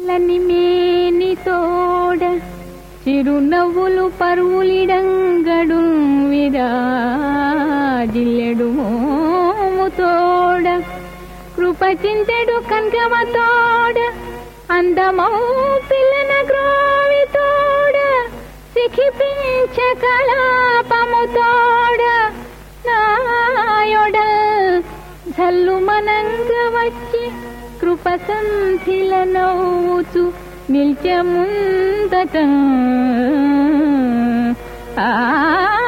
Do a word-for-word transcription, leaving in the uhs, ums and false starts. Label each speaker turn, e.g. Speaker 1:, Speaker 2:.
Speaker 1: లనిమేని తోడ చిరునవ్వులు పరువులిడంగడు విరాజిల్లెడు మోము తోడ కృపచింతెడు కనకమ తోడ అందమౌ పిల్లన గ్రోవి తోడ సిఖిపించ కళాపము తోడ నాయొడ జల్లు మనంగ వచ్చి కృపసంధిల నవ్వుచు నిల్చముందట ఆ